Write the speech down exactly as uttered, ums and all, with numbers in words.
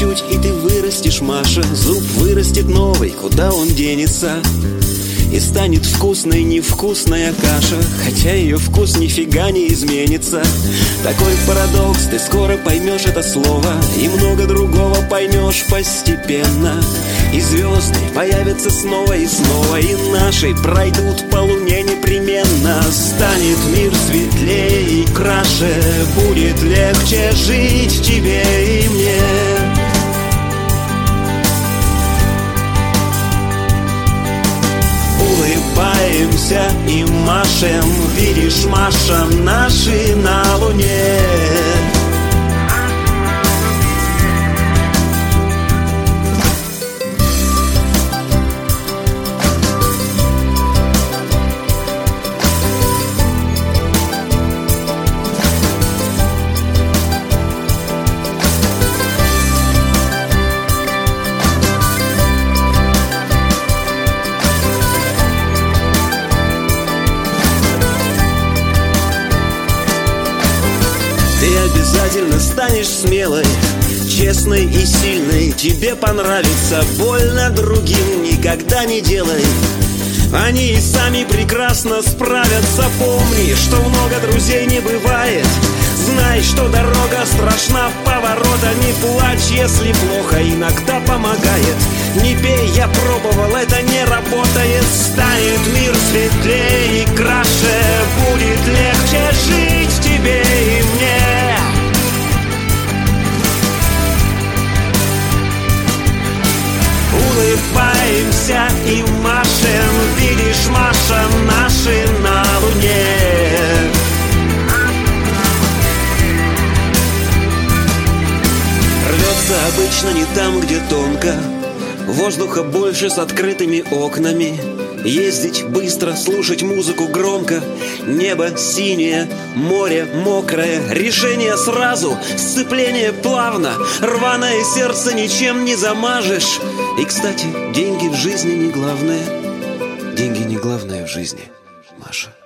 чуть-чуть, и ты вырастешь, Маша. Зуб вырастет новый, куда он денется? И станет вкусной невкусная каша, хотя ее вкус нифига не изменится. Такой парадокс, ты скоро поймешь это слово, и много другого поймешь постепенно. И звезды появятся снова и снова, и наши пройдут по луне непременно. Станет мир светлее и краше, будет легче жить тебе и мне. Улыбаемся и машем, видишь, Маша, наши на луне. Ты обязательно станешь смелой, честной и сильной. Тебе понравится, больно другим никогда не делай. Они и сами прекрасно справятся. Помни, что много друзей не бывает. Знай, что дорога страшна, поворота. Не плачь, если плохо, иногда помогает. Не пей, я пробовал, это не работает. Станет мир светлее и краше, будет легче жить тебе и мне. Улыбаемся и машем, видишь, Маша, наши на луне. Рвется обычно не там, где тонко, воздуха больше с открытыми окнами. Ездить быстро, слушать музыку громко. Небо синее, море мокрое. Решение сразу, сцепление плавно. Рваное сердце ничем не замажешь. И, кстати, деньги в жизни не главное. Деньги не главное в жизни, Маша.